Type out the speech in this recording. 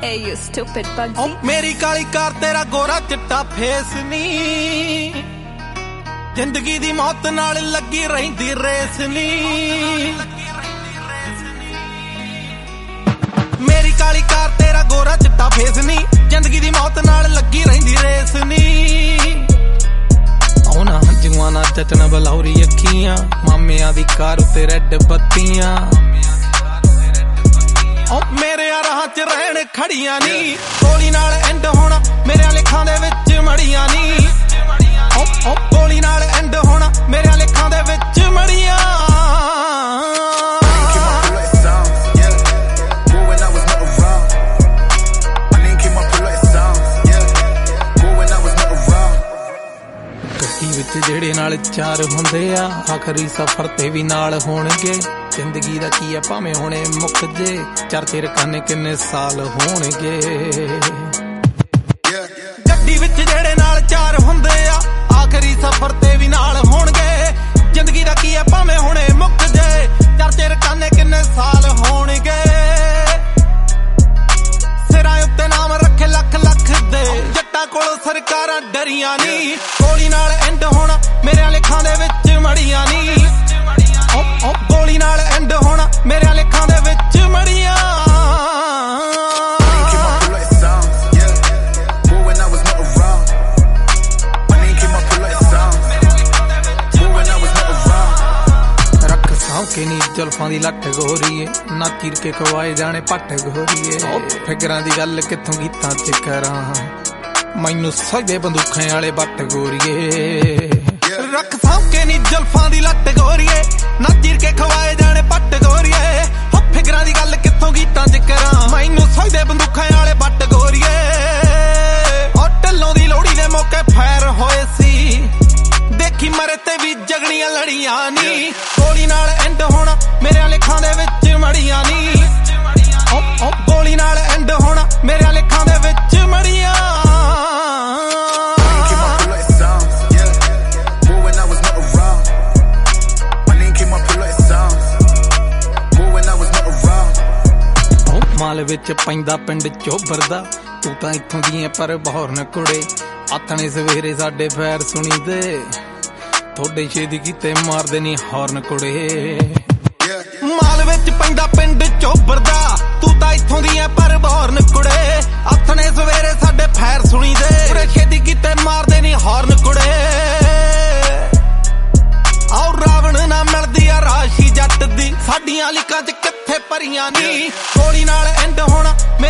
Hey you stupid Bugsy मेरी काली car तेरा गोरा चिट्टा फेस नी जिंदगी दी मौत नाल लगी रहिंदी रेस नी मेरी काली कार तेरा गोरा चिट्टा फेस नी जिंदगी दी मौत नाल लगी रहिंदी रेस नी औना जवाना चचना बलौरी अखियां मामियां दी कार उत्ते रेड बत्तियां मेरे राह च रहन खड़ियां नी गोली नाल एंड होना मेरे लेखां दे विच मड़ियां नी गोली नाल एंड होना मेरे लेखां दे विच मड़ियां जेड़े नाल चार हुंदे आ आखरी सफर ते भी नाल होणगे जिंदगी दा की आ भावें हुणे मुक जे चर्चे रखाने किन्ने साल होणगे गड्डी विच जेड़े नाल चार हुंदे आ आखरी सफर ते भी नाल होणगे जिंदगी दा की आ भावें हुणे मुक जे चर्चे रखाने किन्ने साल होणगे सिरां उत्ते नाम रखे लख लख दे जट्टां कोलों सरकारां डरियां नी गोली नाल एंड होना मेरे लेखां दे विच मड़ियां नी गोली नाल एंड होना मेरे लेखां दे विच मड़ियां रख सां के नी जुल्फां दी लट गोरीए ना चीर के खवाए जाने पट गोरीए फिकरां दी गल कित्थों गीतां च करां मैनू सजदे बंदूखां वाले बट गोरीए रख सां के नी जुल्फां दी लट गोरीए ना चीर के खवाए जाने पट गोरीए हो फिकरां दी गल कित्थों गीतां च करां मैनू सजदे बंदूखां वाले बट गोरीए ओ ढिल्लों दी लोहड़ी दे मौके फैर होए सी देखी मरे ते भी जगड़ियां लड़ियां नी गोली नाल एंड होना मेरे लेखां दे विच मड़ियां नी गोली नाल एंड होना मेरे लेखां दे विच मड़ियां माल विच पैंदा पिंड चोबर दा तू तां इत्थों दी पर बहौरन कुड़े आथणे सवेरे साडे फैर सुनी दे थोड़े छेदी कीते मारदे नी हॉर्न कुड़े माल विच पैंदा पिंड चोबर दा तू तां इत्थों दी पर बहौरन कुड़े आथणे सवेरे साडे फैर सुनी दे थोड़े छेदी कीते मारदे नी हॉर्न कुड़े आओ रावण ना मिलदी आ राशि जट दी साडियां लिकां च कित्थे भरियां नी गोली नाल एंड होना